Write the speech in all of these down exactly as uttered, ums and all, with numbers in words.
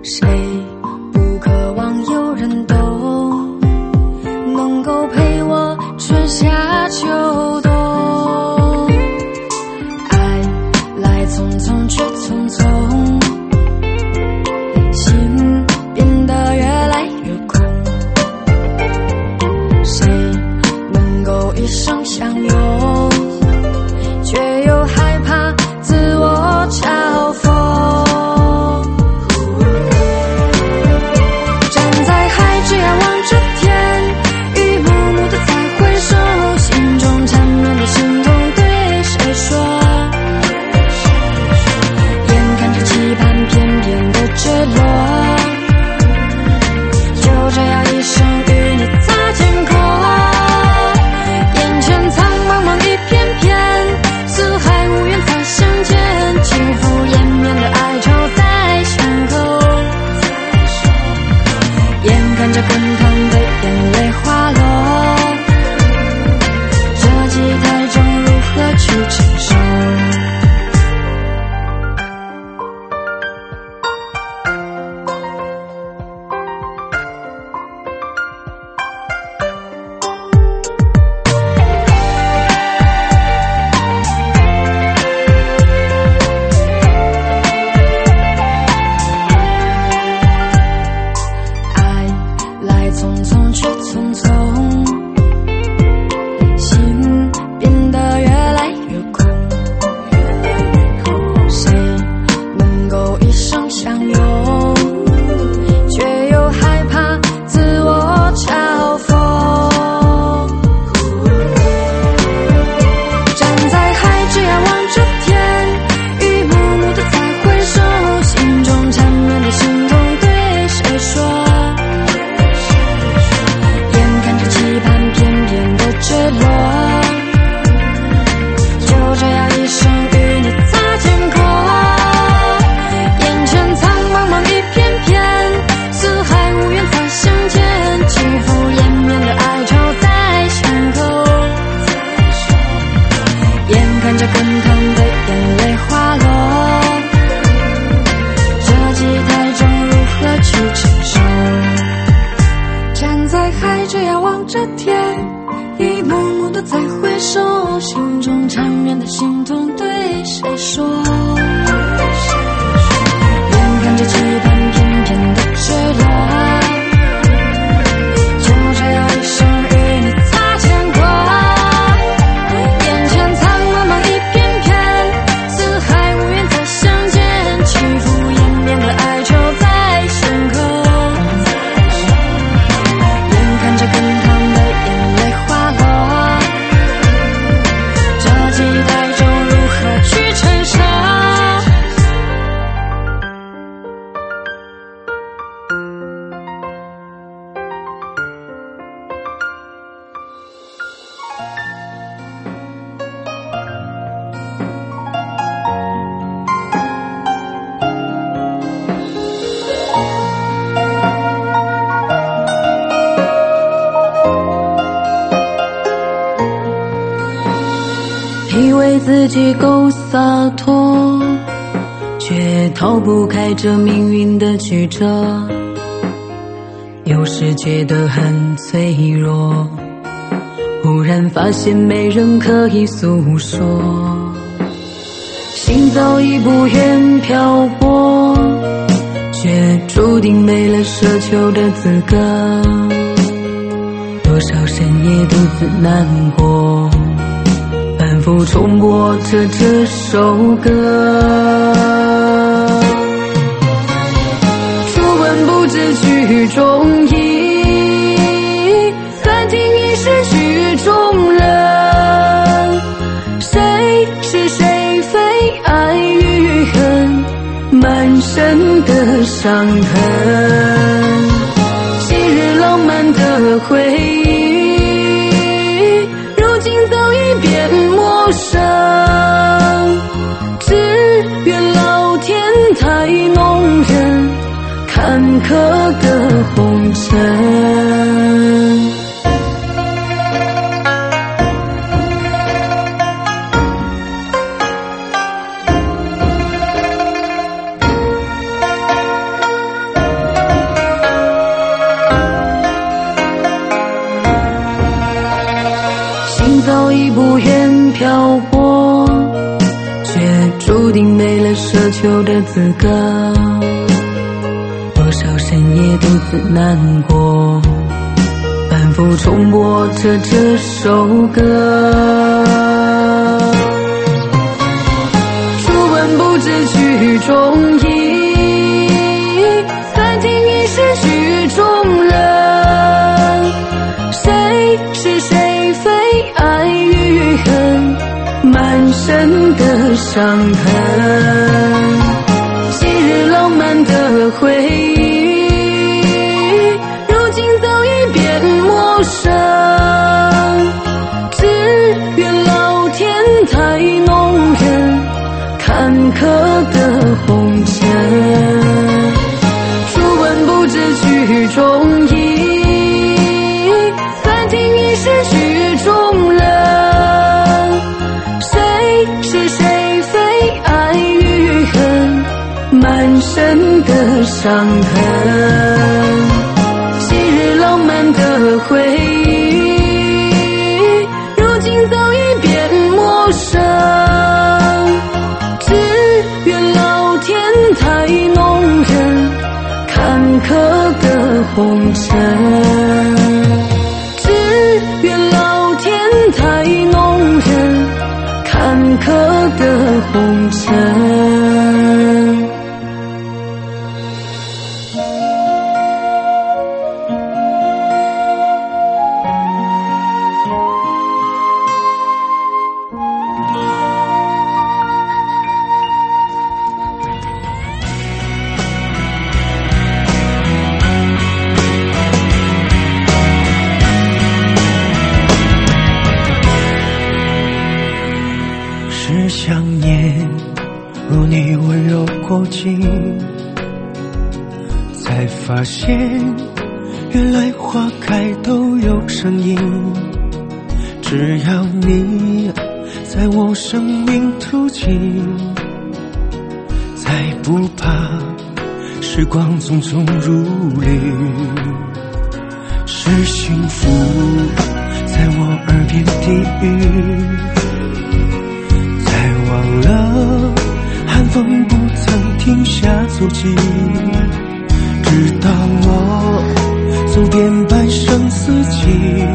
谁不渴望有人懂，能够陪我春夏秋冬？爱来匆匆去匆匆，心变得越来越空。谁能够一生相拥，却又害怕自我嘲讽？站在海之遥望着天，一幕幕的再回首，心中缠绵的心痛对谁说？眼看着期盼片片的坠落，就这样一生与你擦肩过。眼前苍茫茫一片片，四海无缘再相见，起伏延绵的哀愁在胸口。眼看着滚烫的眼泪滑落，这季太重如何去承受？匆匆去匆匆，心变得越来越空。谁能够一生相拥，却又害怕自我嘲讽？站在海之遥望着天，一幕幕的再回首，心中缠绵的心痛对谁说？期盼片片的坠落，就这样一生与你擦肩过。眼前苍茫茫一片片，四海无缘再相见，起伏延绵的哀愁在胸口。眼看着滚烫的眼泪滑落，这季太重如何去承受？站在海之遥望着天，一幕幕的再回首，心中缠绵的心痛对谁说？眼看着期盼片片的坠落，就这样一生与你擦肩过。眼前苍茫茫一片片，四海无缘再相见，起伏延绵的哀愁在胸口。看着滚烫的眼泪滑落，这季太重如何去承受？ 以为自己够洒脱，却逃不开这命运的曲折，有时觉得很脆弱，忽然发现没人可以诉说，心早已不愿漂泊，却注定没了奢求的资格，多少深夜独自难过，反复重播着这首歌。初闻不知曲中意，暂停已是曲中人，谁是谁非爱与恨，满身的伤痕，昔日浪漫的回忆，如今早已变陌生，只愿老天太弄人，坎坷的红尘。 定没了奢求的资格。多少深夜独自难过，反复重播着这首歌。初闻不知曲中意，再听已是曲中人。谁是谁非，爱与恨，满身的伤痕。昔日浪漫的回忆，如今早已变陌生。只愿老天太弄人，坎坷的红尘。初闻不知曲中意，再听已是曲中人。谁是谁非，爱与恨，满身的伤痕。昔日浪漫的回忆，如今早已变陌生。只愿老天太弄人，坎坷的红尘。只愿老天太弄人，坎坷的红尘。 是想念，如你温柔过境，才发现原来花开都有声音。只要你在我生命途径，再不怕时光匆匆如旅。是幸福在我耳边低语，忘了寒风不曾停下足迹，直到我走遍半生四季，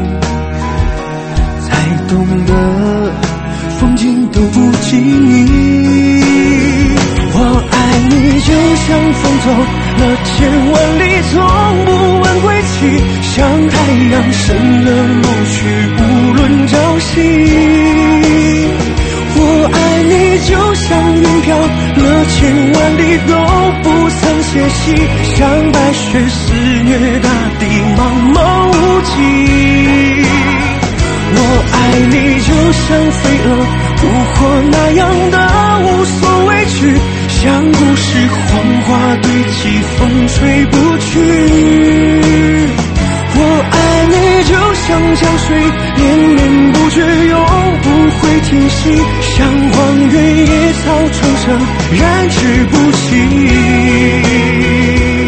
才懂得风景都不及你。我爱你就像风走了千万里，从不问归期，像太阳升了落去，无论朝夕。我爱你就像云飘了千万里，都不曾歇息，像白雪肆虐大地，茫茫无际。我爱你就像飞蛾扑火那样的无所畏惧，像故事黄花堆积，风吹不去。我爱你就像江水连绵不绝，永不会停息，像荒原野草重生，燃之不息。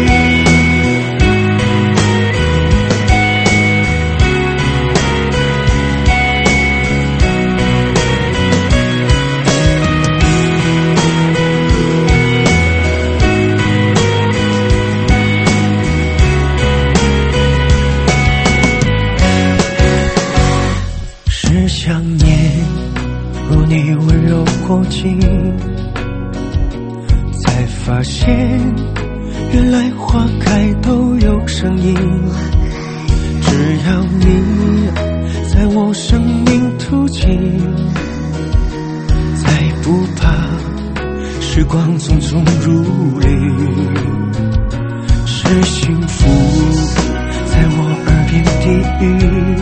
想念，如你温柔过境，才发现原来花开都有声音。只要你在我生命途径，再不怕时光匆匆如旅。是幸福在我耳边低语，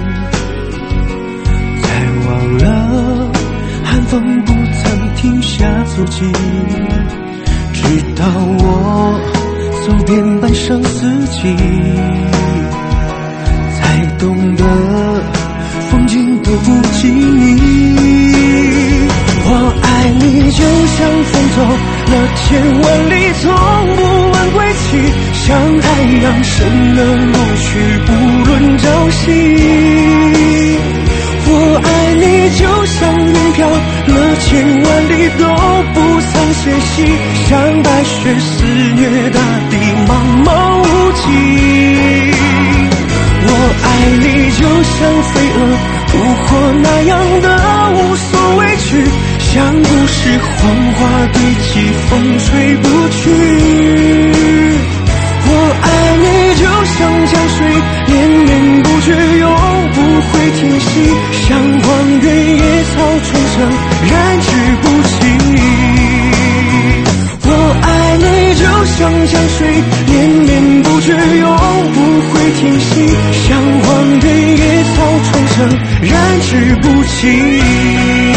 忘了寒风不曾停下足迹，直到我走遍半生四季，才懂得风景都不及你。我爱你就像风走了千万里，从不问归期，像太阳升了落去，无论朝夕。我爱你就像云飘了千万里，都不曾歇歇息，像白雪肆虐大地，茫茫无际。我爱你就像飞蛾扑火那样的无所畏惧，像故事黄花堆积，风吹不去。我爱你就像江水连绵不绝，永不会停息，像荒原野草重生，燃之不尽。我爱你就像江水连绵不绝，永不会停息，像荒原野草重生，燃之不尽。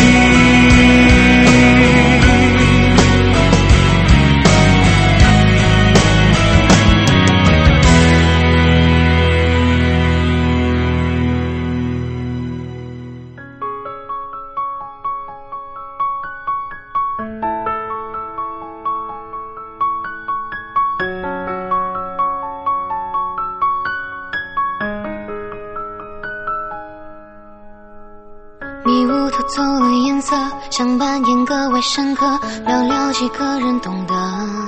迷雾偷走了颜色，想扮演格外深刻，寥寥几个人懂得。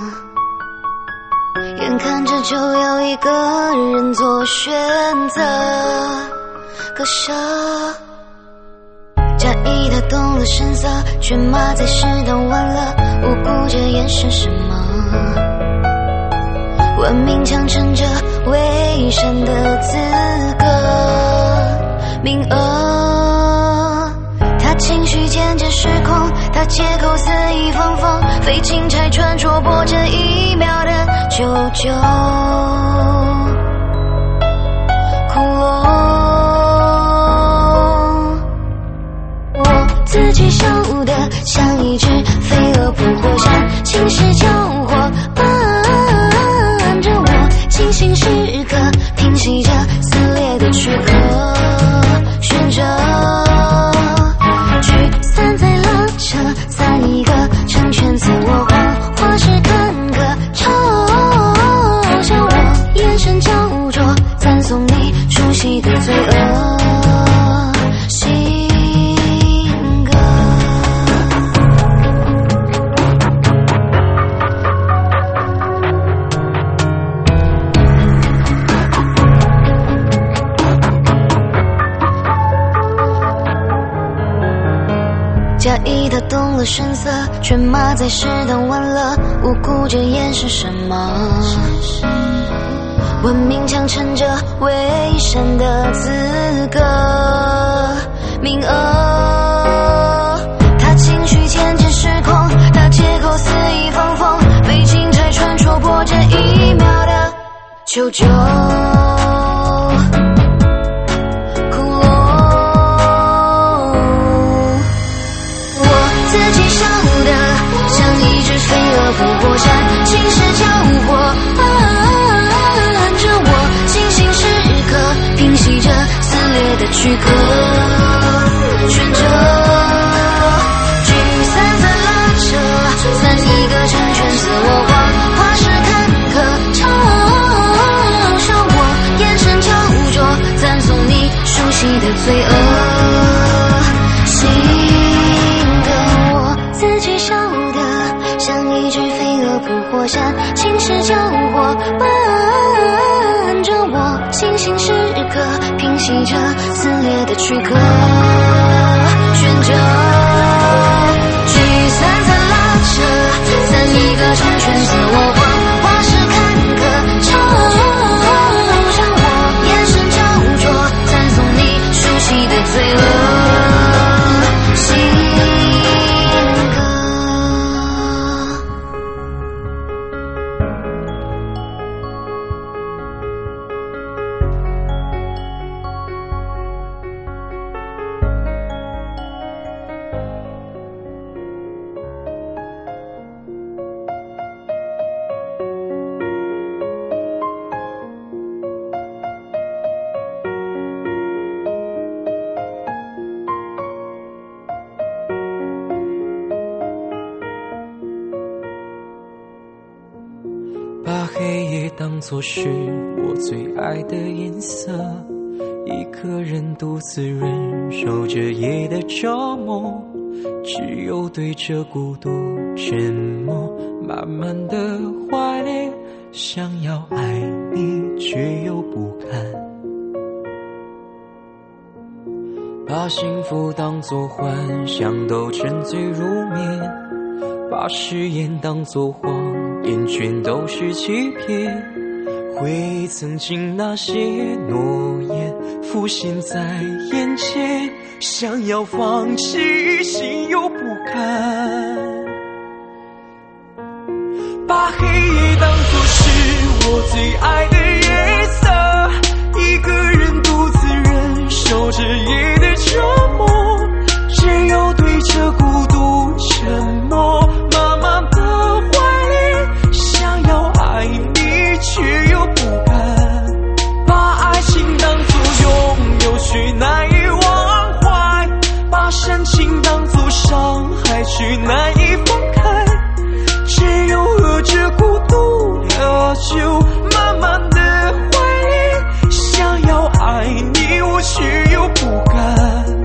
眼看着就要一个人做选择，割舍，假意的动了声色，却码在适当晚了，无辜这眼神什么？文明强撑着伪善的资格，名额。他情绪渐渐失控，他借口肆意放风，飞禽拆穿戳破这一秒的救救窟窿。我自己笑得像一只飞蛾扑火山，侵蚀交火伴着我，清醒时刻平息着撕裂的躯壳，选择散在拉扯，散一个成全自我谎话是坎坷，嘲笑我眼神焦灼，赞颂你熟悉的罪恶性格。假意的动了声色，却码在适当晚了，无辜这眼是什么？文明强撑着伪善的资格，名额。他情绪渐渐失控，他借口肆意放风，飞禽拆穿戳破这一秒的求救。扑火山，侵蚀交火伴着我，清醒时刻平息着撕裂的躯壳，选择聚散在拉扯，散一个成全自我谎话是坎坷，嘲笑我眼神焦灼，赞颂你熟悉的罪恶性格。我自己笑得像一只飞蛾扑火山，侵蚀交火伴着我，清醒时刻平息着撕裂的躯壳，选择聚散在拉扯，散一个成全自我谎话是坎坷，嘲笑我眼神焦灼，赞颂你熟悉的罪恶性把黑夜当作是我最爱的颜色，一个人独自忍受着夜的折磨，只有对着孤独沉默，慢慢的怀念，想要爱你却又不敢。把幸福当作幻想都沉醉入眠，把誓言当作谎言全都是欺骗。回忆曾经那些诺言浮现在眼前，想要放弃心又不甘。把黑夜当作是我最爱的颜色，一个人独自忍受着夜的折磨，只有对着孤独沉默，慢慢的怀念，想要爱你却又不敢。把爱情当作拥有却难以忘怀，把深情当作伤害却难以放开，只有喝着孤独的酒，慢慢的怀念，想要爱你我却又不敢。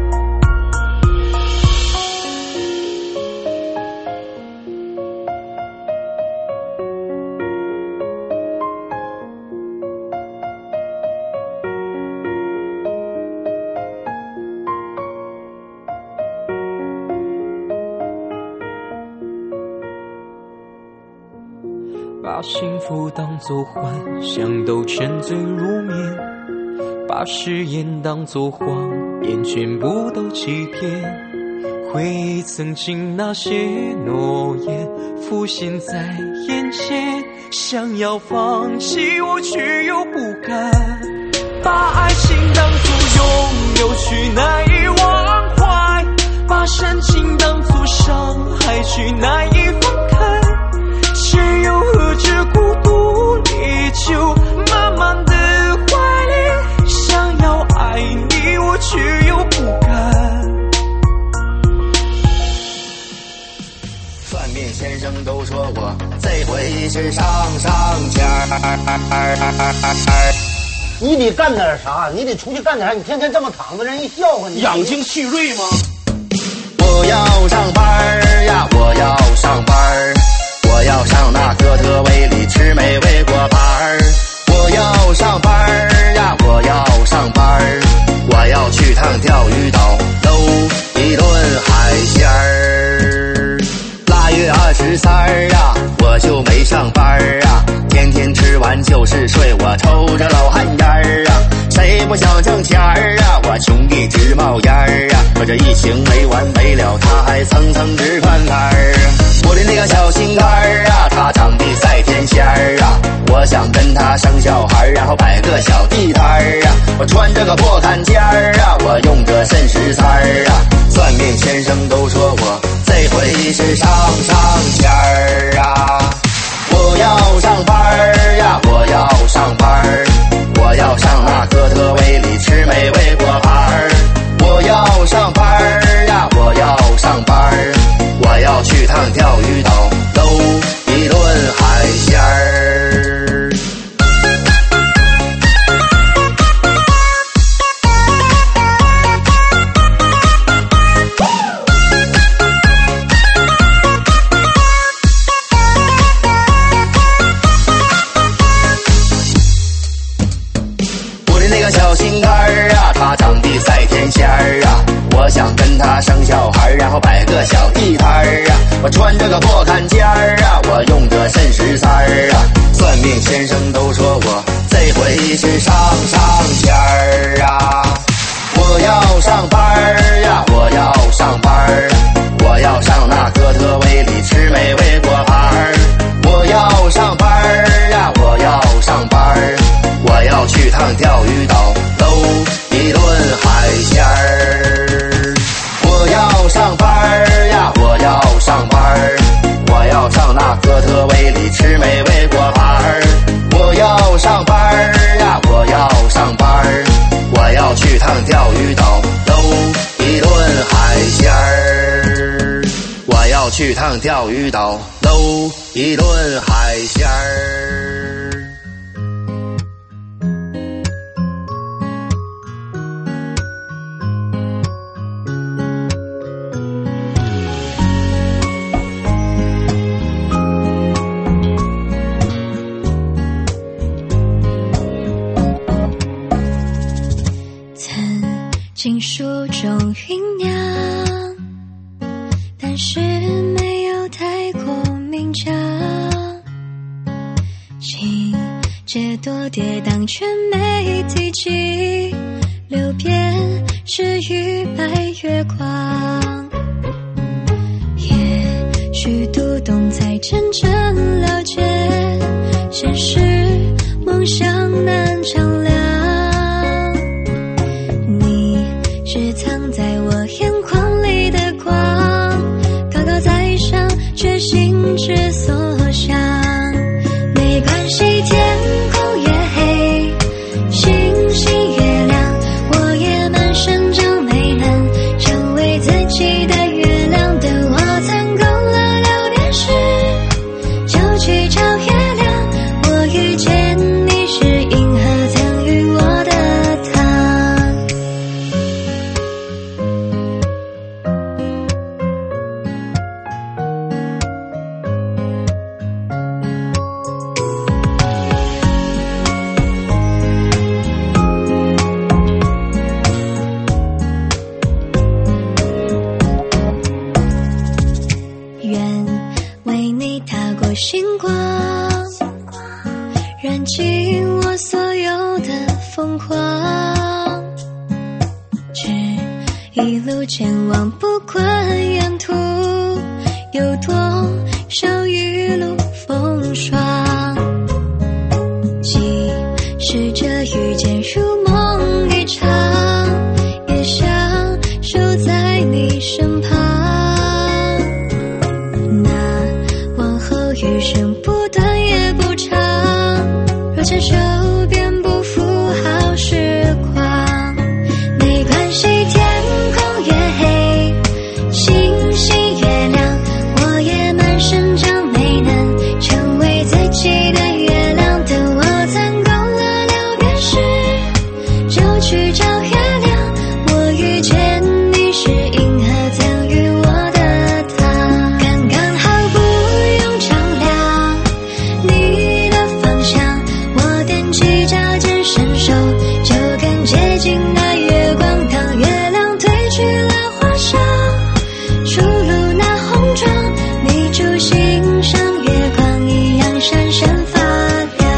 把幸福当作幻想都沉醉入眠，把誓言当作谎言全部都欺骗。回忆曾经那些诺言浮现在眼前，想要放弃我却又不敢。把爱情当作拥有却难以忘怀，把深情当作伤害却难以放开，只有喝着孤独烈酒，慢慢的怀念，想要爱你我却又不敢。 算命先生都说我这回是上上签儿。 你得干点啥，你得出去干点啥，你天天这么躺着，人一笑话你。 养精蓄锐吗？ 我要上班呀，我要上班，我要上那哥特威里吃美味果盘。我要上班呀，我要上班，我要去趟钓鱼岛搂一顿海鲜儿。腊月二十三啊，我就没上班啊，天天吃完就是睡，我抽着老旱烟儿啊。谁不想挣钱儿啊？我穷的直冒烟儿啊！可这疫情没完没了，他还蹭蹭直翻摊儿。我的那个小心肝儿啊，他长得赛天仙儿啊！我想跟他生小孩，然后摆个小地摊儿啊！我穿着个破坎肩儿啊，我用着肾十三儿啊！算命先生都说我这回是上上签儿啊！我要上班儿呀，我要上班儿，我要上那哥特威里吃美味果盘儿。我要上班儿呀，我要上班儿，我要去趟钓鱼岛搂一顿海鲜儿。小心肝儿啊，他长得赛天仙儿啊！我想跟他生小孩，然后摆个小地摊儿啊！我穿着个破坎肩儿啊，我用着肾十三儿啊！算命先生都说我这回是上上签儿啊！我要上班儿呀，我要上班儿，我要上那哥特威里吃美味果盘儿。我要上班儿呀，我要上班儿，我要去趟钓鱼岛搂一顿海鲜儿。我要上班儿呀，我要上班儿，我要上那哥特威里吃美味果盘儿。我要上班儿呀，我要上班儿，我要去趟钓鱼岛搂一顿海鲜儿。我要去趟钓鱼岛搂一顿海鲜儿。 经书中酝酿，但是没有太过明讲。情节多跌宕，却没提及流变是与白月光。也许读懂才真正了解，现实梦想难丈量。你是藏在我眼眶里的光，高高在上却心之所向。没关系，天空越黑，星星越亮，我也满身长没能成为自己的月亮。等我攒够了六便士，就去找月亮。我遇见你是银河赠予我的糖。愿为你踏过星光，燃尽我所有的疯狂，只一路前往，不管沿途有多少雨露风霜。即使这遇见如梦一场，也想守在你身旁。余生不短也不长，若牵手便不负好时光。没关系，天空越黑，星星越亮，我也满身长没能成为自己的月亮。等我攒够了六便士，就去找月亮。我遇见你是银河赠予我的糖，刚刚好不用丈量你的方向，我踮起脚尖伸手，就更接近那月光。当月亮褪去了花香，出入那红妆，你就欣赏月光一样闪闪发亮。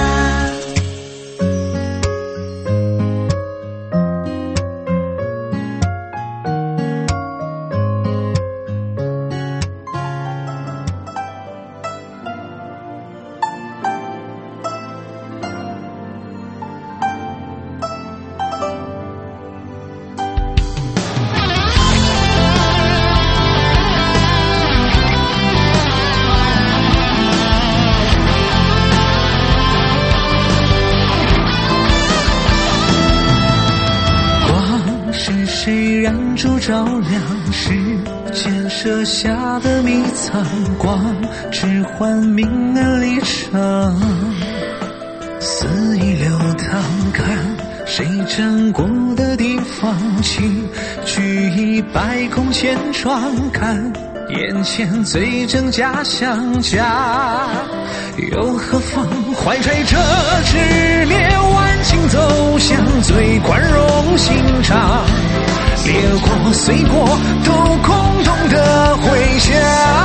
是谁燃烛照亮时间设下的迷藏？光只换明暗离场，肆意流淌，看谁站过的地方，请举一百空千窗，看眼前最真假相加又何妨？怀揣着执念，万情走向最宽容心肠，烈过碎过都空洞的回响，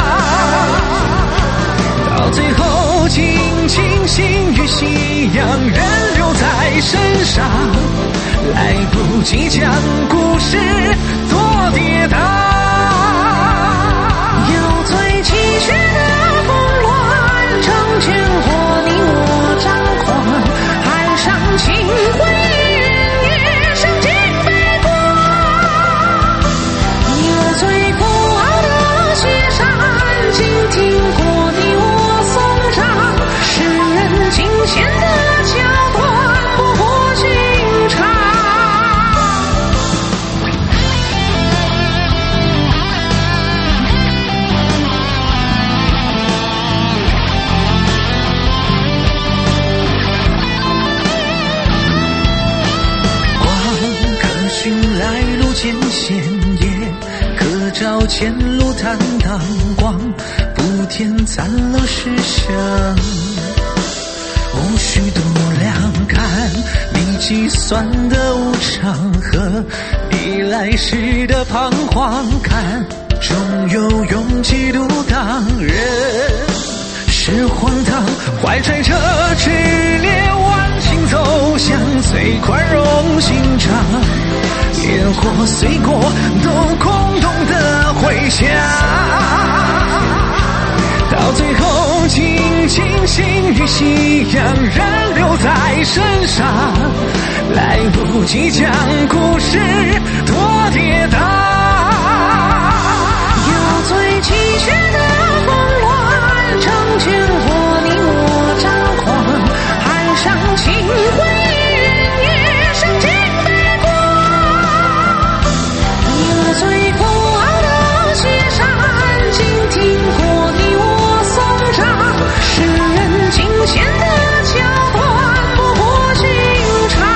到最后尽情心与夕阳仍留在身上，来不及将故事多跌宕。有最崎岖的峰峦，成全过你我张狂，海上情回云也升起飞光。有最古老的雪山，静听过你我颂唱，世人惊险的桥段，不过寻常。艰险也可照前路坦荡，光不填残了世相，无需度量，看你计算的无常和起来时的彷徨，看终有勇气独当，人是荒唐，怀揣着炽烈往情走向最宽容心肠，烟火随过都空洞的回响，到最后尽情心与信仰仍留在身上，来不及将故事多跌宕， 有最崎岖的峰峦成全过你我张狂，海上情回云也升尽北光，有最古老的雪山静听过你我颂唱，世人惊险的桥段不过寻常，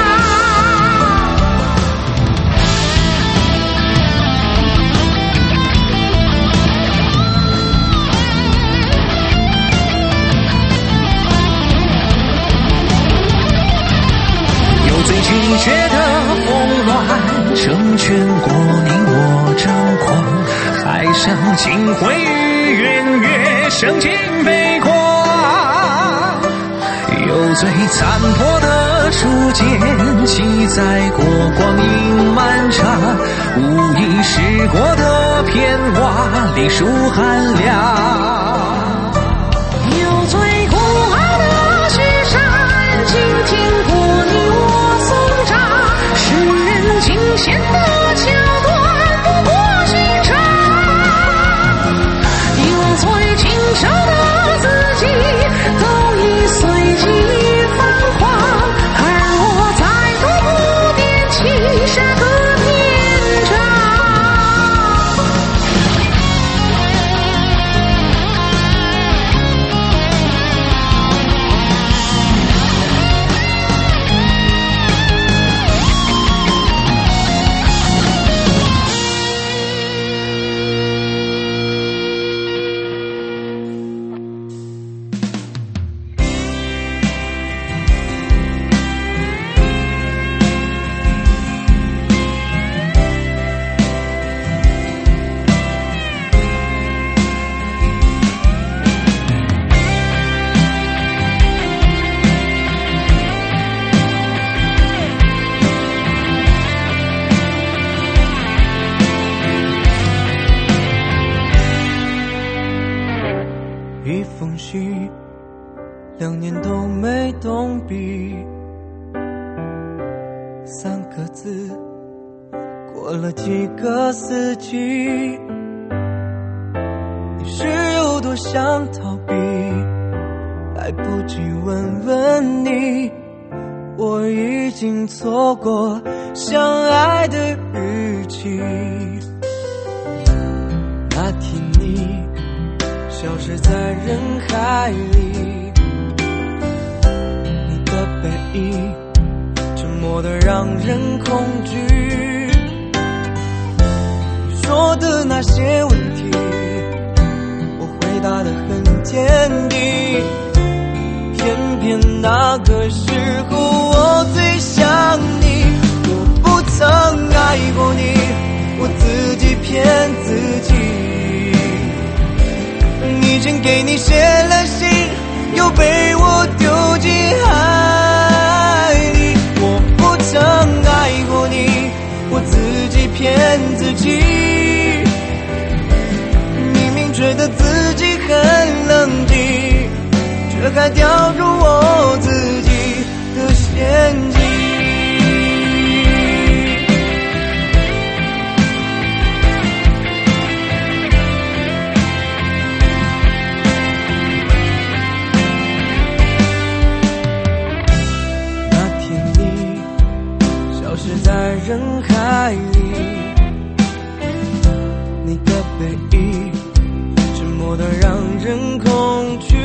最奇绝的峰峦成全过你我张狂，海上尽灰与圆月升尽北光，有最残破的初见记载过光阴漫长，无意识过的片瓦历数寒凉， 有最古老的雪山静听过你我颂唱，世人惊险的桥段不过寻常，有最清瘦的自己都已随即泛黄，而我再度不点起山河篇章， 一封信，两年都没动笔，三个字，过了几个四季。你是有多想逃避，来不及问问你，我已经错过相爱的日期。那天你消失在人海里，你的背影沉默得让人恐惧，你说的那些问题我回答得很坚定，偏偏那个时候我最想你，我不曾爱过你，我自己骗自己，已经给你写了信，又被我丢进海里，我不曾爱过你，我自己骗自己，明明觉得自己很冷静，却还掉入我自己的陷阱。人海里，你的背影沉默得让人恐惧，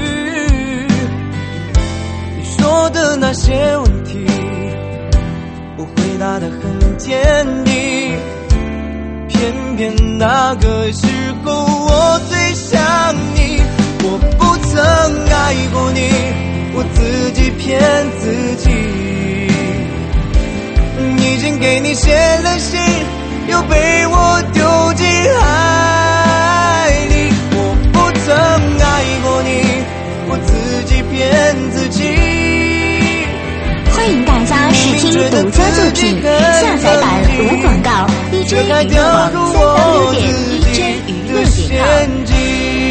你说的那些问题我回答得很坚定，偏偏那个时候我最想你，我不曾爱过你，我自己骗自己，已经给你写了信， 又被我丢进海里。我不曾爱过你，我自己骗自己。 欢迎大家试听独家作品，下载版无广告，一真娱乐网三 w 点一真娱乐点 com。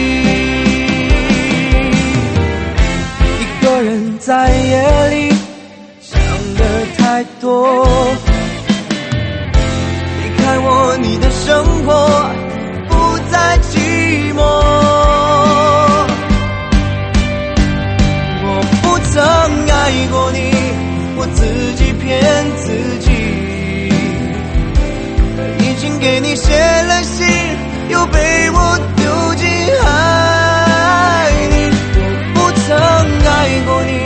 一个人在夜里想的太多，离开我，你的生活不再寂寞。我不曾爱过你，我自己骗自己，已经给你写了信，又被我丢进海里。我不曾爱过你，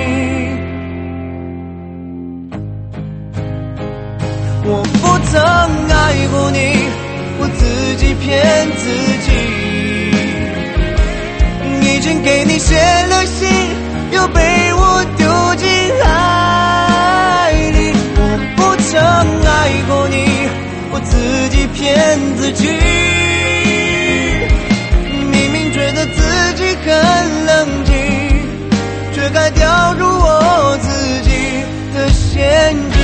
我不曾爱过你，我自己骗自己，已经给你写了信，又被我丢进海里。我不曾爱过你，我自己骗自己，明明觉得自己很冷静，却该掉入我自己的陷阱。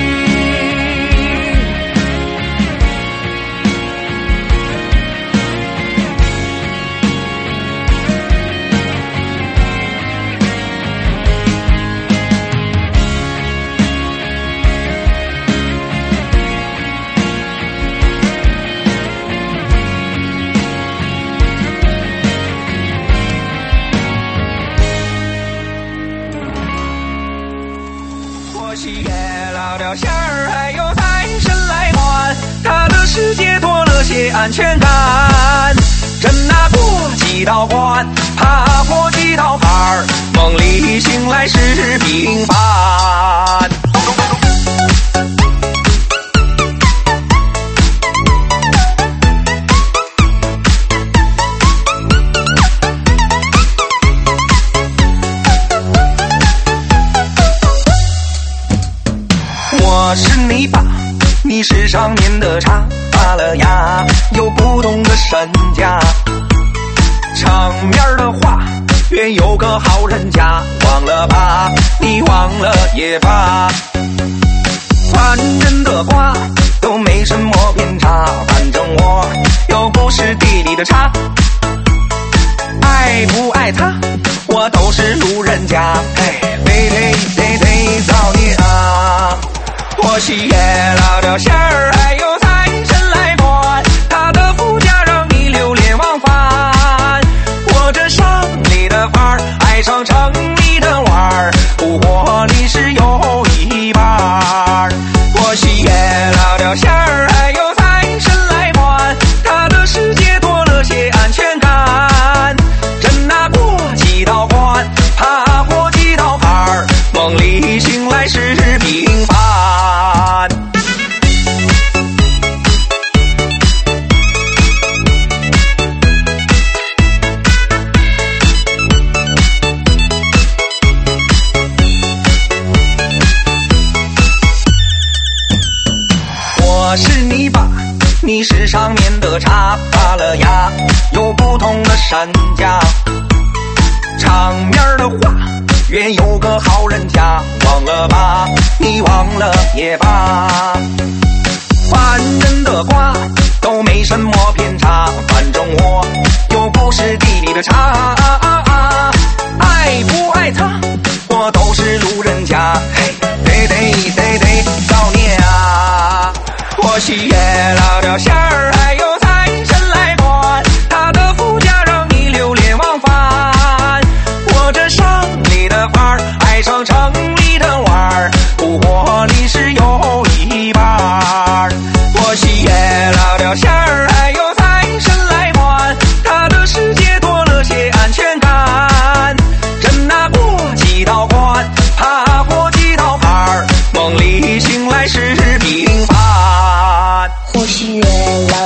或许月老掉线儿，还有财神来还，他的世界多了些安全感。真拿过几道关，爬过几道坎儿，梦里醒来是平凡。我是你爸，你是上面的茶，发了芽，有不同的身价。场面的话，愿有个好人家，忘了吧，你忘了也罢。凡人的话都没什么偏差，反正我又不是地里的茶。爱不爱他，我都是路人甲。嘿，得得得得造孽啊！或许月老掉线儿，还有财神来还，他的福家让你流连忘返。我这伤你的范儿，爱上城里的玩儿，不过你是有一半儿。或许月老掉线儿，还有财神来还，他的世界多了些安全感。真拿过几道关，爬过几道坎儿，梦里醒来是平凡。我是你爸，你是上面的茶，发了芽，有不同的山家。场面的话，愿有个好人家，忘了吧，你忘了也罢。凡人的话都没什么偏差，反正我又不是地里的茶。爱不爱他，我都是路人甲。嘿，得得得得造孽啊！或许月老掉线儿，还有财神来还，他的福家让你流连忘返。我这伤你的范儿，爱上城里的玩儿，不过你是有一半儿。或许月老掉线儿，还有财神来还，他的世界多了些安全感。真拿过几道关，爬过几道坎儿，梦里醒来是平凡。 或许月老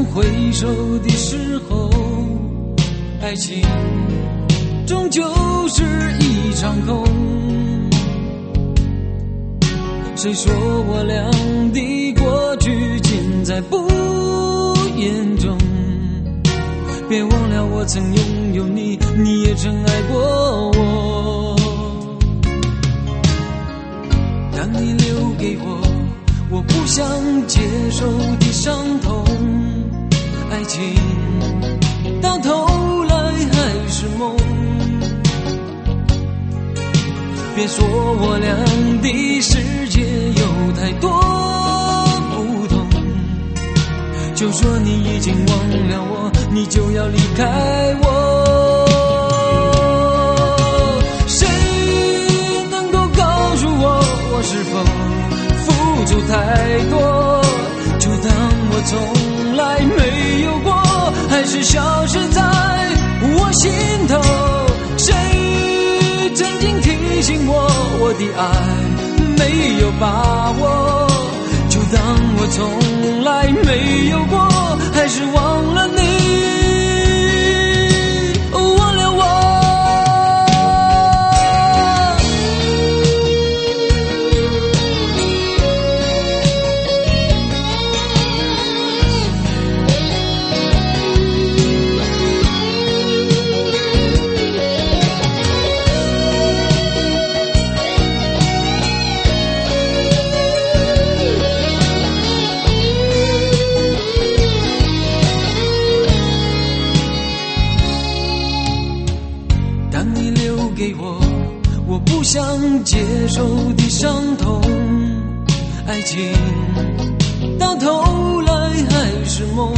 回首的时候，爱情终究是一场空。谁说我俩的过去尽在不言中？别忘了我曾拥有你，你也曾爱过我。当你留给我我不想接受的伤痛，爱情到头来还是梦。别说我俩的世界有太多不同，就说你已经忘了我，你就要离开我。谁能够告诉我，我是否付出太多，就当我从来没有过，还是消失在我心头。谁曾经提醒我，我的爱没有把握，就当我从来没有过，还是忘了你，忘了我。想接受的伤痛，爱情到头来还是梦。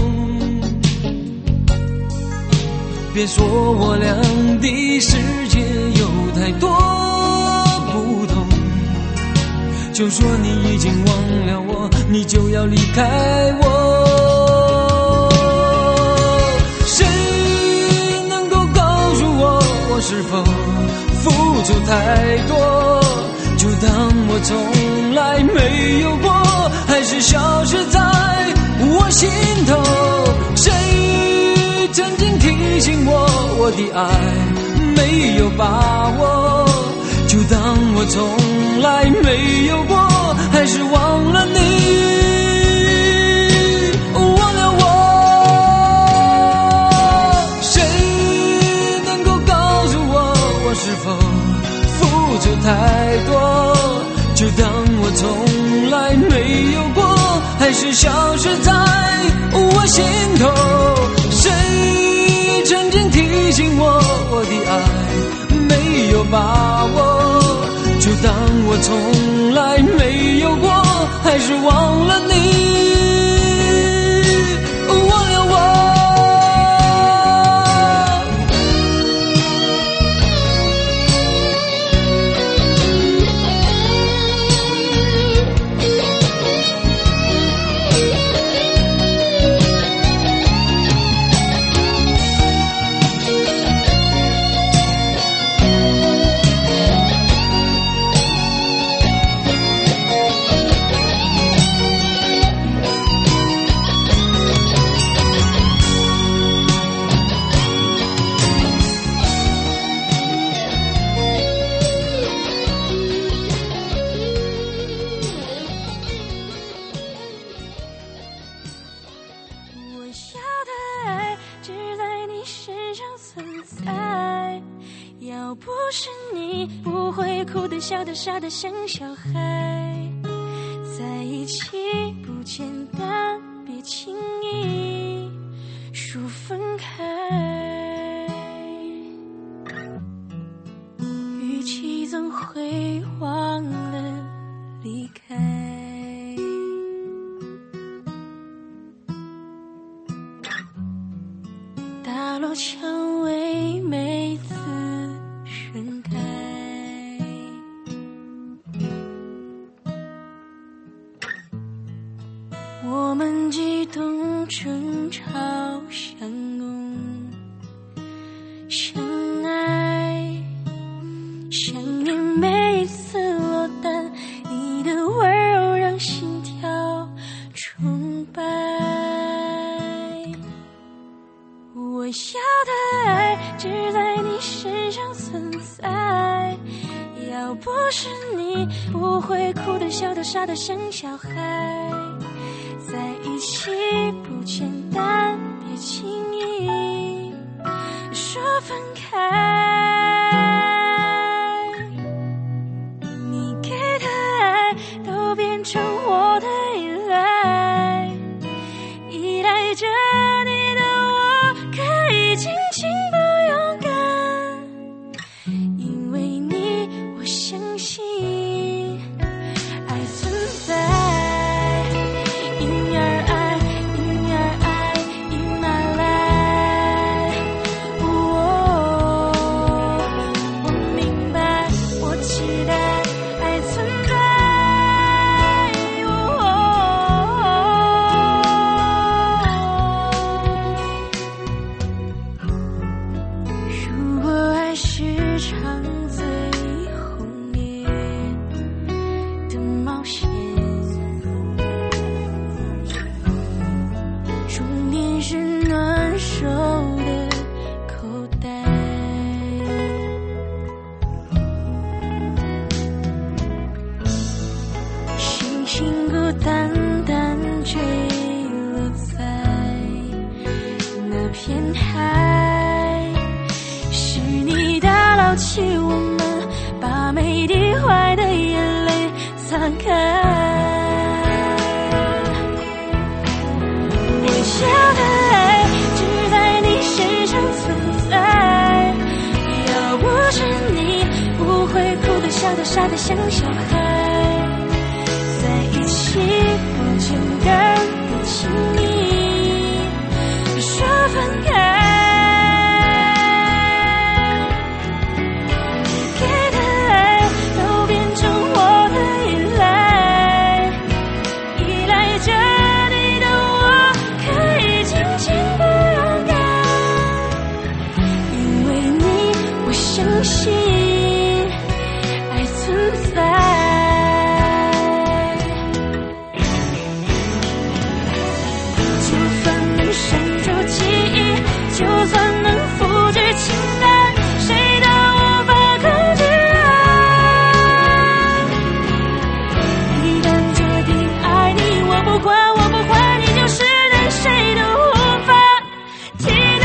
别说我俩的世界有太多不同，就说你已经忘了我，你就要离开我。谁能够告诉我，我是否付出太多，就当我从来没有过，还是消失在我心头。谁曾经提醒我，我的爱没有把握，就当我从来没有过，还是忘了你，忘了我。谁能够告诉我，我是否付出太多，就当我从来没有过，还是消失在我心头。谁曾经提醒我，我的爱没有把握，就当我从来没有过，还是忘了你，忘了我。 笑得傻得像小孩，在一起不简单，别轻易说分开。语气总会忘了离开，大落蔷薇每次盛开。我们激动争吵相拥相爱想念，每次落单，你的温柔让心跳崇拜。 要不是你，不会哭的笑的傻的像小孩。在一起不简单，别轻易说分开。你给的爱都变成我的依赖，依赖着你的我可以尽情不勇敢，因为你我相信爱存在。我们把每滴坏的眼泪擦干，我要的爱只在你身上存在。要不是你，不会哭的笑的傻的像小孩。在一起不简单，不轻易说分开。相信爱存在，就算能删除记忆，就算能复制情感，谁都无法控制爱。一旦决定爱你，我不管我不管你，就是任谁都无法替代。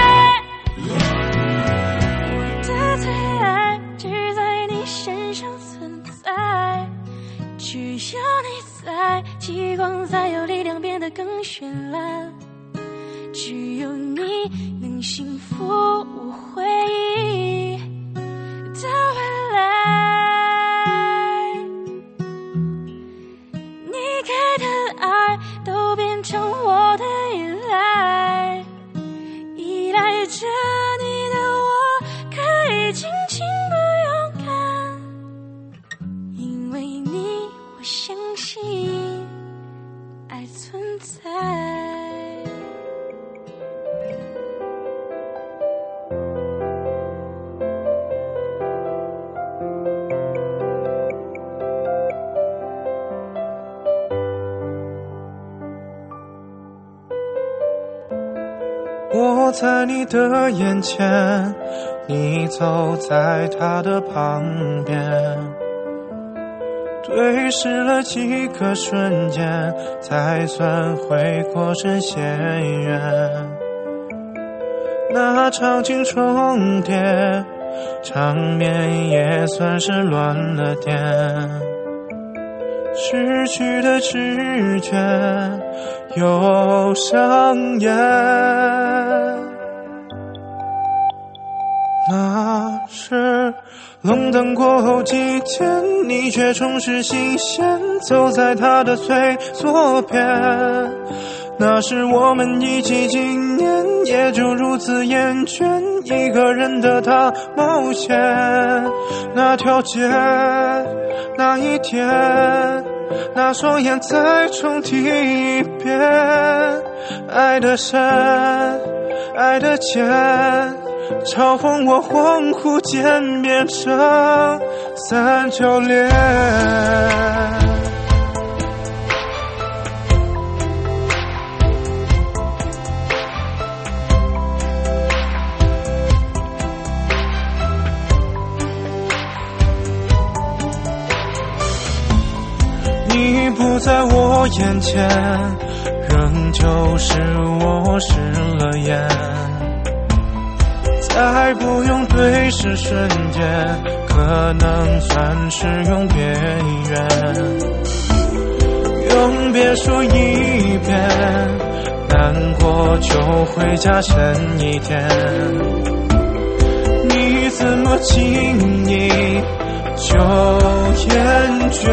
最爱只在你身上存在，只要你在，极光才有力量变得更绚烂。只有你能幸福我回忆的未来，你给的爱都变成我的依赖，依赖着你的我可以尽情不勇敢，因为你我相信爱存在。 我在你的眼前，你走在他的旁边，对视了几个瞬间，才算回过神现远。那场景重叠，场面也算是乱了点，失去的知觉又上演。那是冷淡过后几天，你却重拾新鲜，走在他的最左边。那是我们一起几年，也就如此厌倦一个人的他冒险。那条街，那一天，那双眼再重提一遍，爱的深，爱的浅，嘲讽我恍惚间变成三角恋。 你不在我眼前，仍旧是我失了眼。再不用对视瞬间，可能算是永别远。永别说一遍，难过就会加深一点。你怎么轻易就厌倦？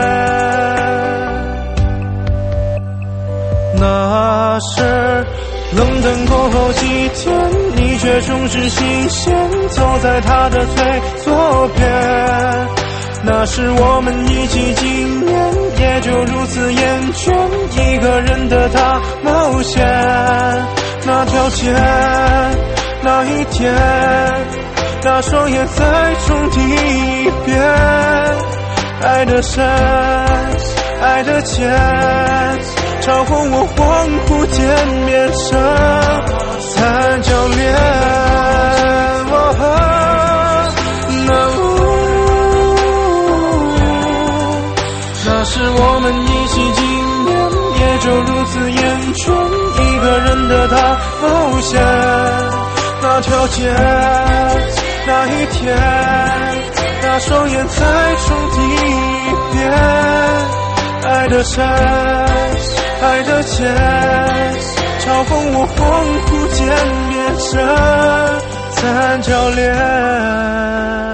那是冷淡过后几天，你却重拾新鲜，走在他的最左边。那是我们一起几年，也就如此厌倦一个人的大冒险。那条街，那一天，那双眼再重提一遍。爱的深，爱的浅，嘲讽我恍惚间变成三角恋。哦，那那是我们一起几年，也就如此厌倦一个人的大冒险。那条街，那一天，那双眼再重提一遍。爱的深，爱的浅，嘲讽我恍惚间变成三角恋。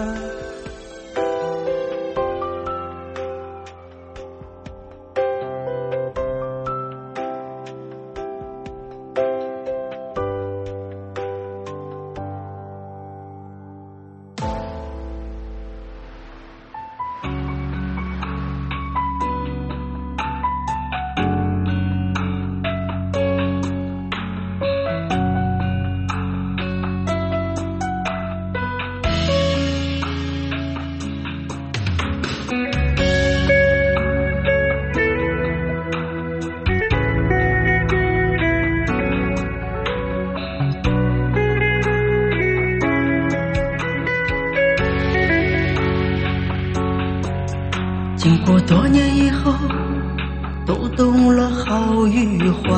经过多年以后，都懂了好与坏。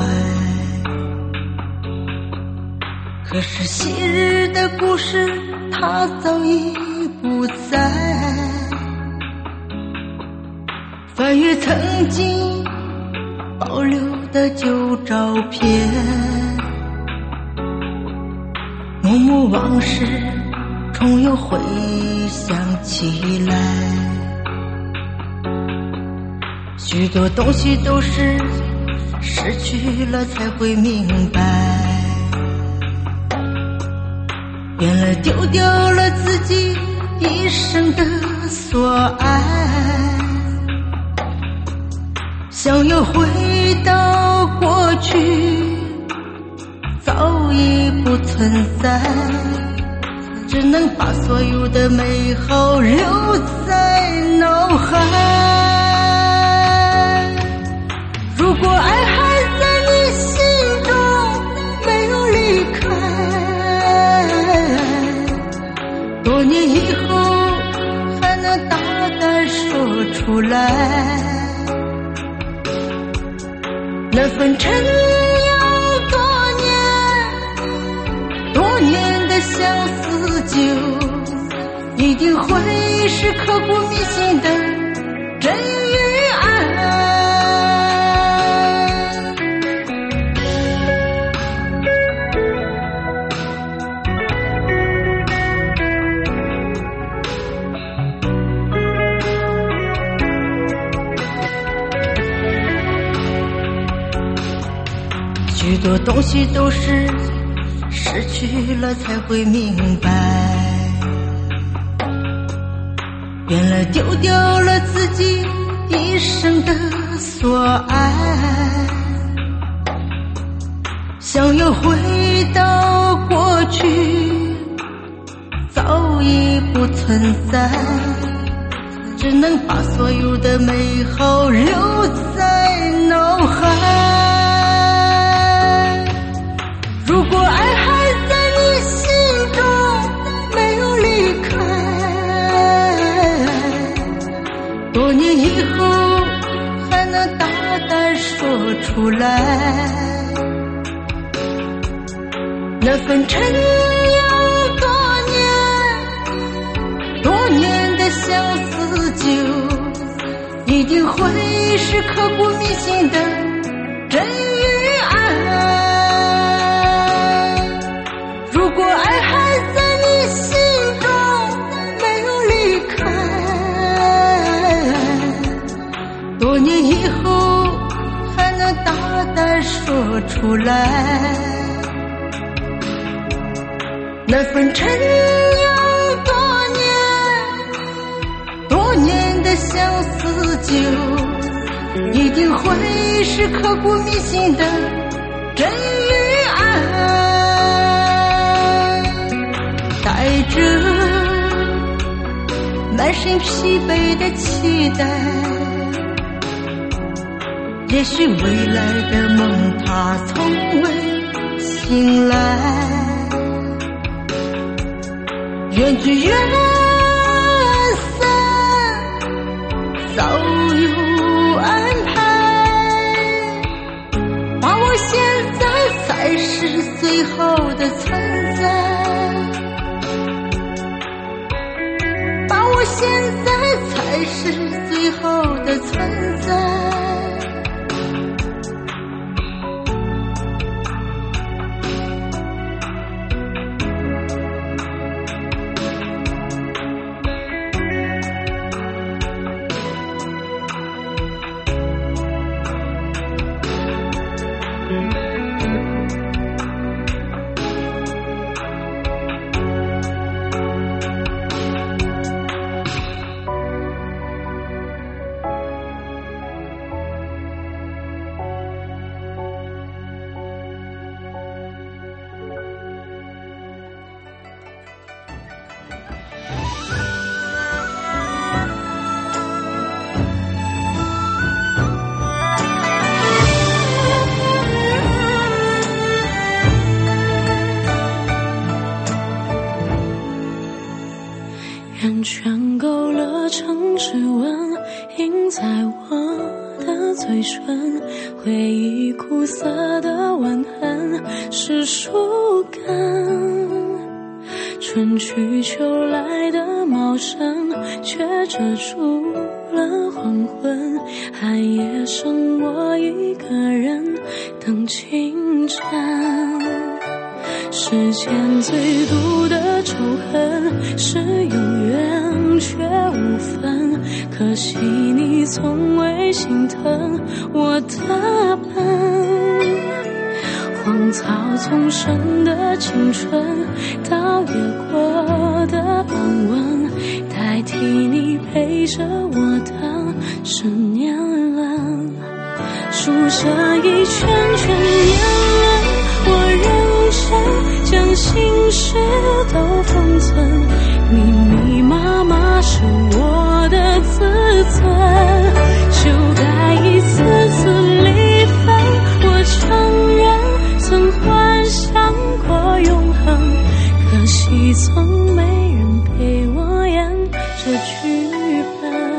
可是昔日的故事，它早已不在。翻阅曾经保留的旧照片，幕幕往事重又回想起来。许多东西都是失去了才会明白，原来丢掉了自己一生的所爱。想要回到过去，早已不存在，只能把所有的美好留在脑海。如果爱还在你心中没有离开，多年以后还能大胆说出来，那份真要多年多年的相思酒，一定会是刻骨铭心的真与爱。许多东西都是失去了才会明白，原来丢掉了自己一生的所爱。想要回到过去，早已不存在，只能把所有的美好留在脑海。如果爱还在你心中没有离开，多年以后出来。那份陈有多年，多年的相思酒，一定会是刻骨铭心的真与爱。如果爱还在你心中没有离开，多年以后还能大胆说出来。那份陈有多年，多年的相思酒，一定会是刻骨铭心的真与爱。带着满身疲惫的期待，也许未来的梦它从未醒来。缘聚缘散，早有安排。把握现在才是最后的存在，把握现在才是最后的存在。 圆圈勾勒成指纹，印在我的嘴唇，回忆苦涩的吻痕是树根。春去秋来的茂盛，却遮住了黄昏。寒夜剩我一个人等清晨。世间最毒的仇恨是有缘却无分，可惜你从未心疼我的笨。荒草丛生的青春，倒也过的安稳，代替你陪着我的是年轮。数着一圈圈年轮，我认真将心事都封存，密密麻麻是我的自尊。就该一次次离分，我承认曾幻想过永恒，可惜从没人陪我演这剧本。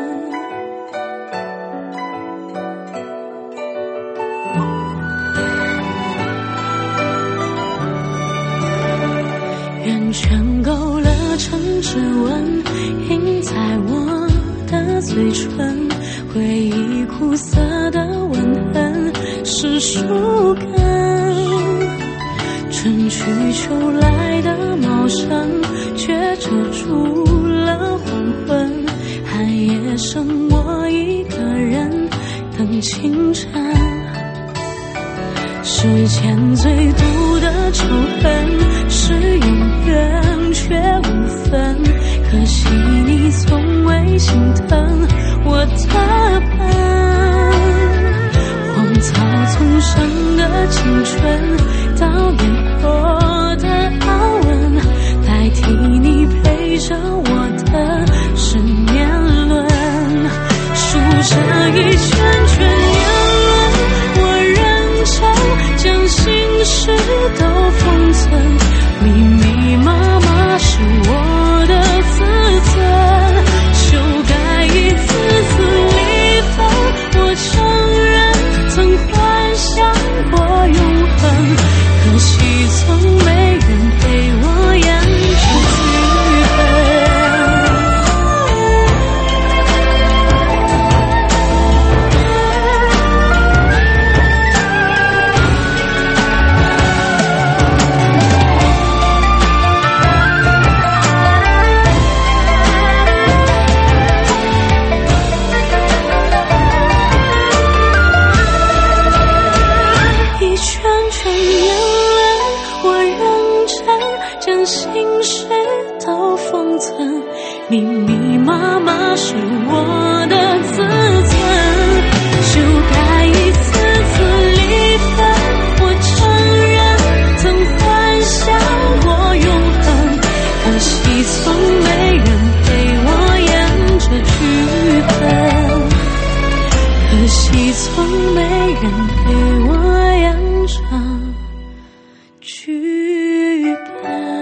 圆圈勾勒成指纹，印在我的嘴唇，回忆苦涩的吻痕是树根。春去秋来的茂盛，却遮住了黄昏。寒夜剩我一个人等清晨。世间最毒的仇恨是有缘却无分，可惜你从未心疼我的笨。荒草丛生的青春，倒也过的安稳，代替你陪着我的是年轮。数着一圈圈年轮，我认真将心事都封存，密密麻麻是我的自尊。就该一次次离分，我承认曾是我的自尊，修改一次次离分。我承认曾幻想过永恒，可惜从没人陪我演这剧本，可惜从没人陪我演场剧本。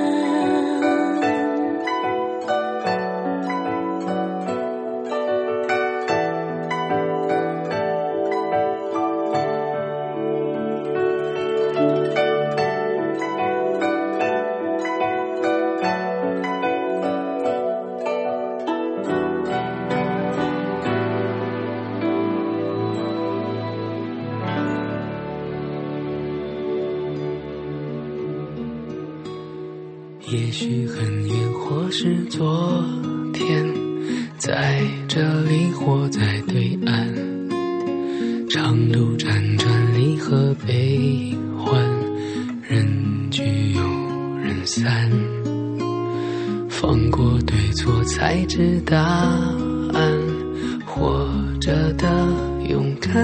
也许很远，或是昨天，在这里或在对岸，长路辗转，离合悲欢，人聚又人散，放过对错才知答案，活着的勇敢，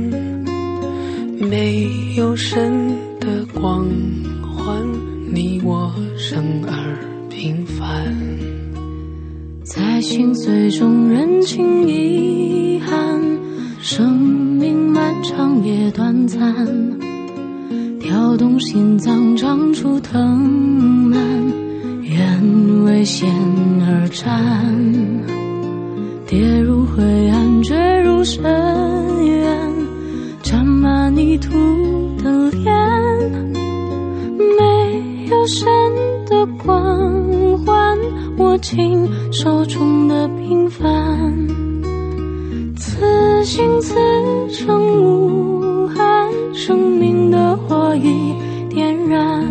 没有神的光环，你我生而平凡， 在心碎中认清遗憾，生命漫长也短暂，跳动心脏长出藤蔓，愿为险而战，跌入灰暗坠入深渊，沾满泥土的脸，没有神的光环，握紧手中的平凡，此心此生无憾，生命的火已点燃。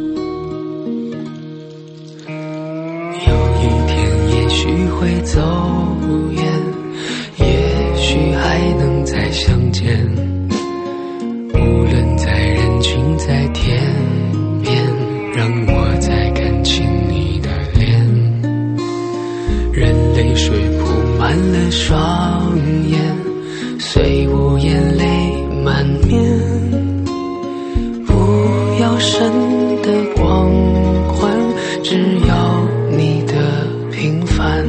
有一天也许会走远，也许还能再相见，无论在人群在天边，让我再看清你的脸，任泪水铺满了双眼，虽无眼泪满面，不要神的光环，只要你的平凡。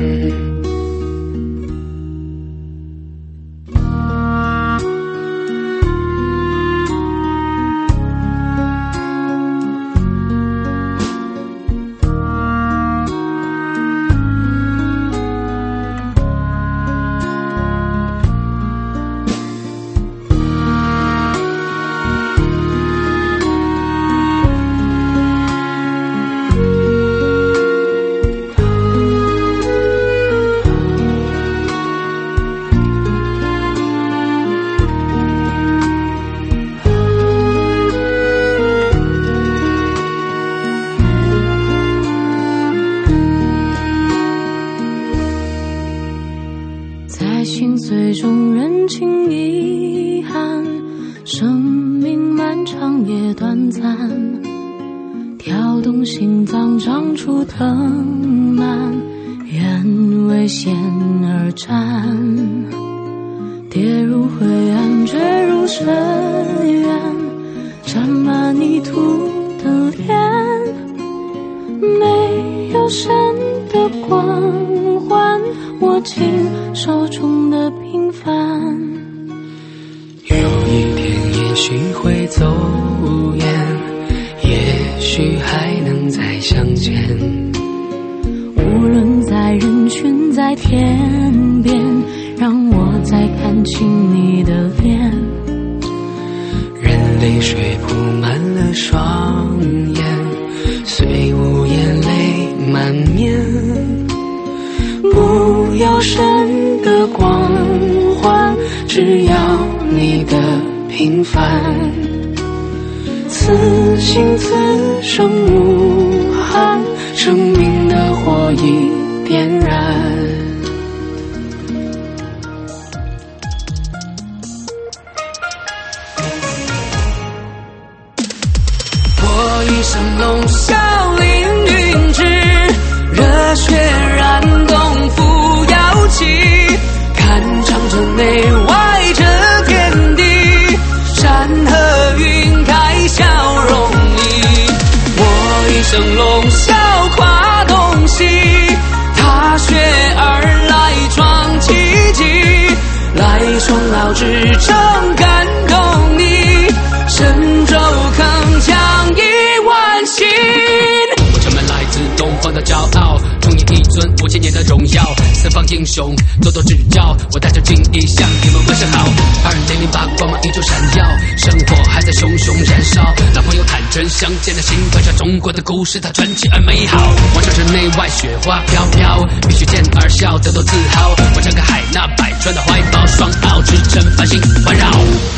在心碎中认清遗憾，生命漫长也短暂，跳动心脏长出藤蔓，愿为险而战，跌入灰暗坠入深渊，沾满泥土的脸，没有神的光环，握紧手中的平凡。 有一天也许会走远，也许还能再相见， 无论在人群在天边，让我再看清你的脸， 任泪水铺满了双眼，虽无眼泪满面，不要神的光环，只要你的平凡，此心此生无憾，生命的火已点燃。我一生弄笑凌云志，热血燃动扶摇旗， 支撑感动你，神州铿锵一万新。我城门来自东方的骄傲，重演一尊五千年的荣耀，四方英雄多多指教，我带着敬意向你们问声好。二零零八光芒依旧闪耀，生活还在熊熊燃烧，老朋友坦诚相见的心，分享中国的故事，它传奇而美好。我城城内外雪花飘飘，必须见而笑，得多自豪。我张开海纳百川的怀抱，双奥支撑繁星环绕。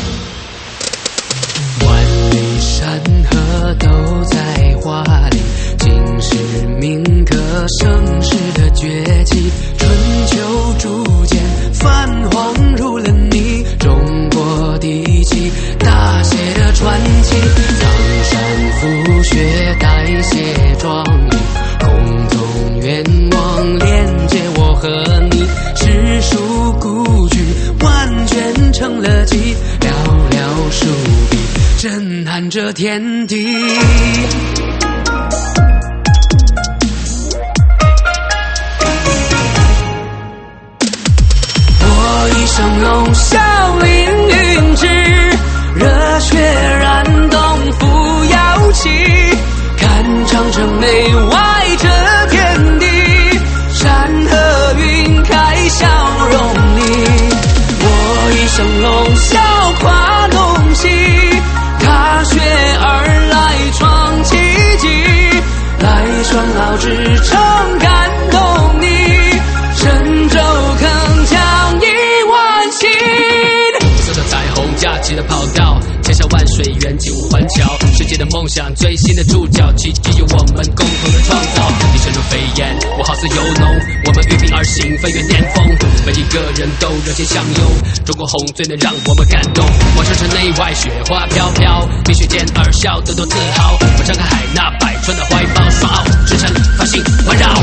万里山河都在画里，尽是民歌盛世的崛起。春秋逐渐泛黄入了你，中国第七大写的传奇。苍山覆雪代谢壮丽，共同愿望连接我和你。诗书古句万卷成了集，寥寥数笔震撼着天地。我一声龙啸凌云志，热血燃动扶摇旗，看长城内外这天地，山河云开笑容你。我一声龙啸跨东西，踏雪而来创奇迹，来双奥支撑感动你，神州铿锵一万新。走到彩虹架起的跑道，千山万水远近无环桥，世界的梦想最新的注脚，奇迹由我们共同的创造。你身如飞燕，我好似游龙，我们御兵而行，飞越巅峰，每一个人都热情相拥，中国红最能让我们感动。我城城内外雪花飘飘，必须见而笑，得多自豪。我张开海纳百川的怀抱，双奥支撑繁星环绕。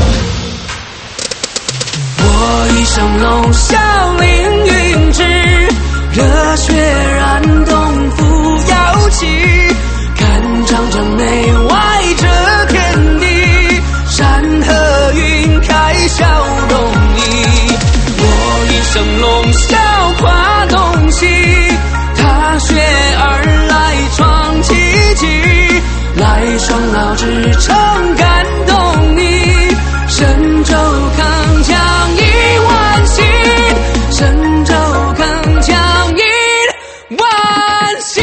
我一声龙啸凌云志，热血燃动扶摇旗，看长城内外这天地，山河云开笑容你。我一声龙啸跨东西，踏雪而来创奇迹，来双奥支撑感动你，神州铿锵一万新，神州铿锵一万新。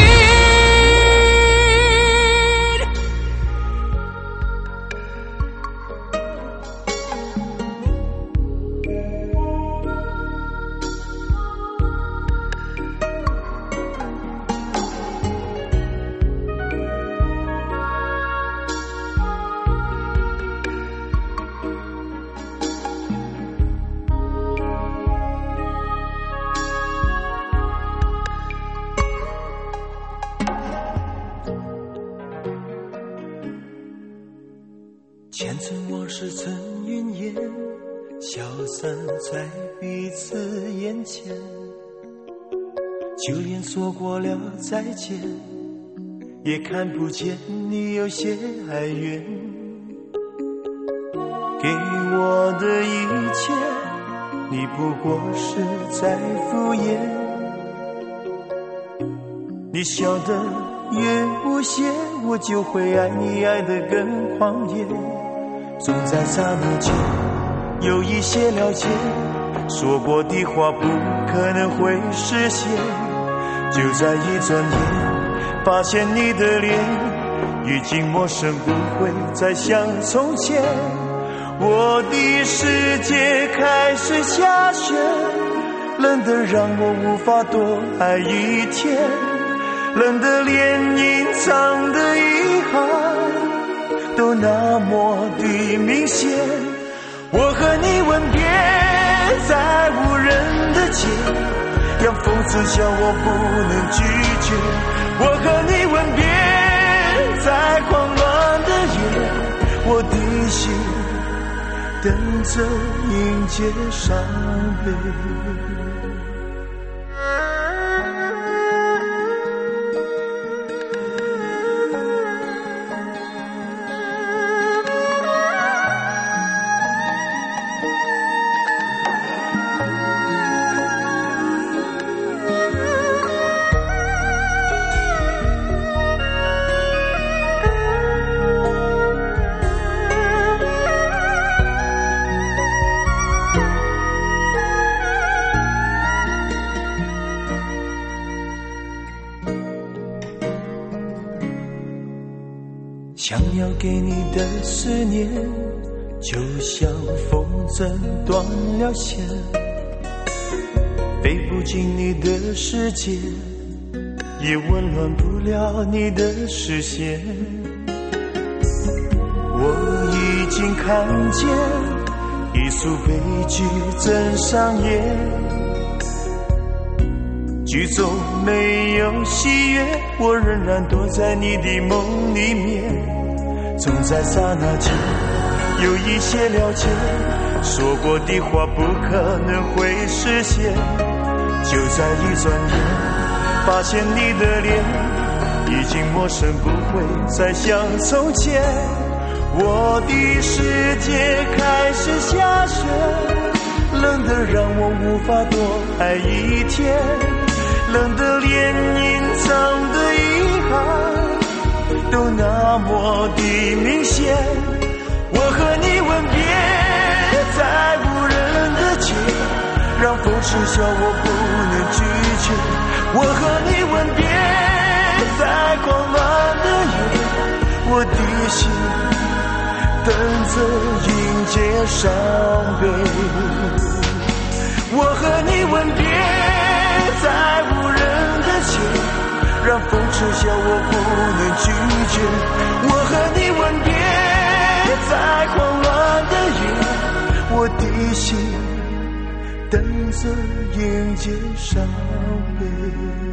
前尘往事曾云烟，消散在彼此眼前，就连说过了再见，也看不见你有些哀怨。给我的一切，你不过是在敷衍，你笑得越无邪，我就会爱你爱得更狂野。总在刹那间有一些了解，说过的话不可能会实现，就在一转眼发现你的脸已经陌生，不会再像从前。我的世界开始下雪，冷得让我无法多爱一天，冷得连隐藏的遗憾都那么的明显。我和你吻别在无人的街，让讽刺笑我不能拒绝。我和你吻别在狂乱的夜，我的心等着迎接伤悲。 想要给你的思念，就像风筝断了线，飞不进你的世界，也温暖不了你的视线。我已经看见一出悲剧正上演，剧中没有喜悦，我仍然躲在你的梦里面。总在刹那间有一些了解，说过的话不可能会实现。就在一转眼，发现你的脸已经陌生，不会再像从前。我的世界开始下雪，冷得让我无法多爱一天，冷得连隐藏的遗憾都那么的明显。我和你吻别在无人的街，让风痴笑我不能拒绝。我和你吻别在狂乱的夜，我的心等着迎接伤悲。我和你吻别在无人的街，让风痴笑我不能拒绝。我和你吻别在狂乱的夜，我的心等着迎接伤悲。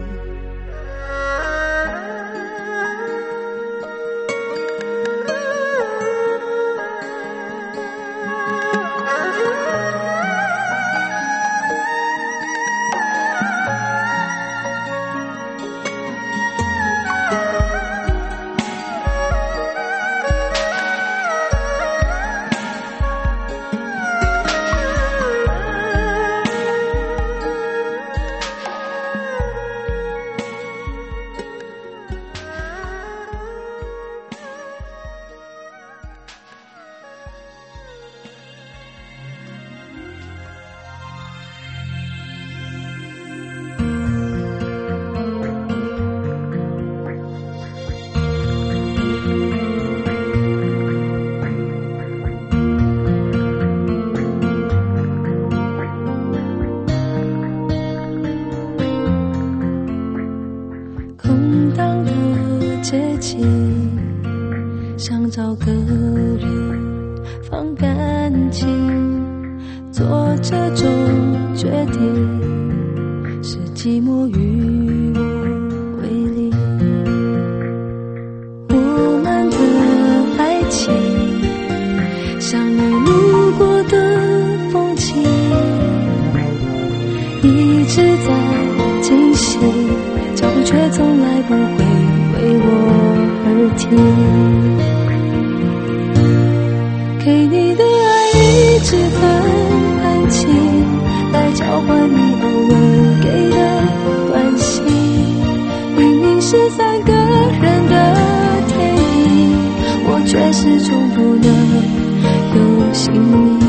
想找个人放感情，做这种决定是寂寞与我为邻。我们的爱情像你路过的风景，一直在进行，脚步却从来不会为我而停。给你的爱一直很安静，来交换你偶尔给的关心。明明是三个人的电影，我却始终不能有姓名。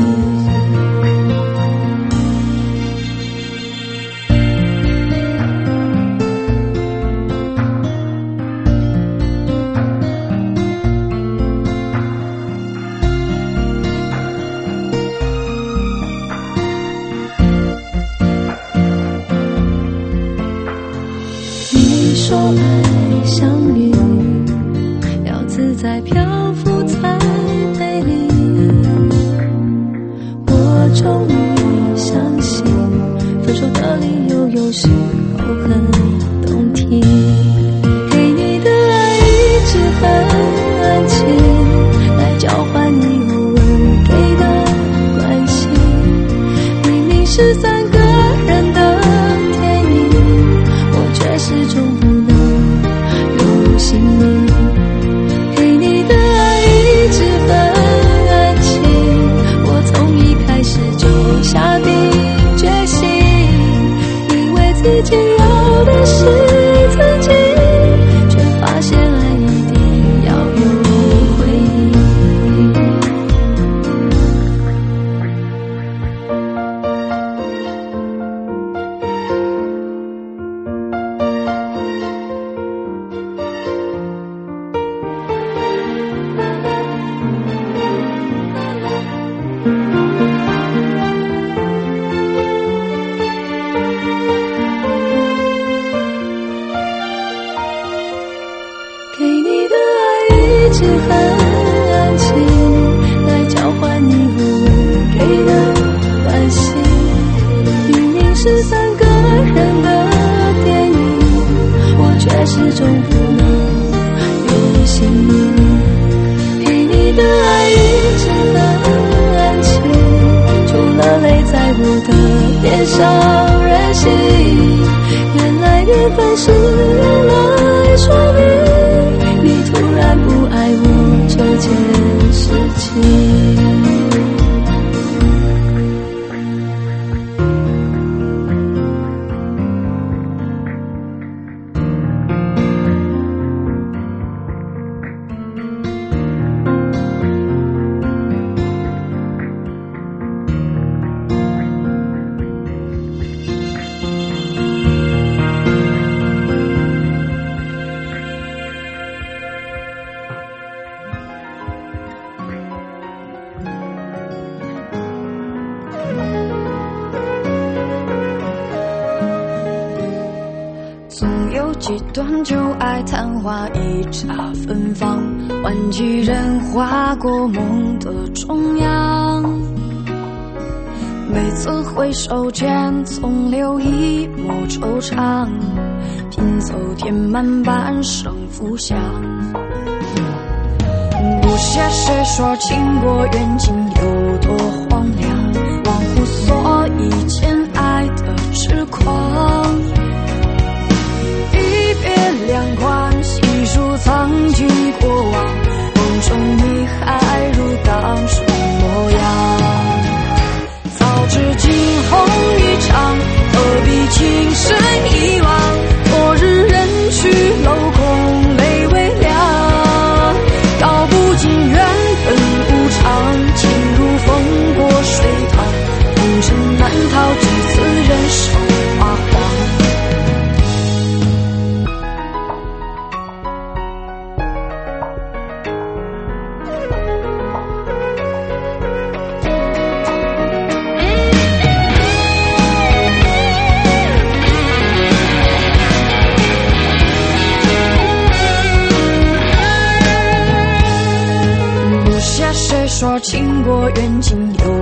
说爱像云，要自在漂浮才美丽。我终于相信，分手的理由有时候很动听。给你的爱一直很安静，来交换你偶尔给的关心。明明是三个人的电影，我却始终不心里。给你的爱一直很安静，我从一开始就下定决心，以为自己要的是曾经，却发现爱一定要有回忆。 是三个人的电影，我却始终不能有姓名。陪你的爱一直很安静，除了泪在我的脸上任性。原来缘分是用来说明你突然不爱我这件事情。 几段旧爱昙花一刹芬芳，万几人划过梦的中央。每次回首间，总留一抹惆怅，拼凑填满半生浮想。不屑谁说情过缘尽有多荒凉，忘乎所以间爱的痴狂。两宽细数藏记过往，梦中你还如当初模样。早知惊鸿一场，何必情深一往？昨日人去楼空泪微凉，道不尽缘分无常，情如风过水淌，红尘难逃几次人生花黄。说情过缘尽有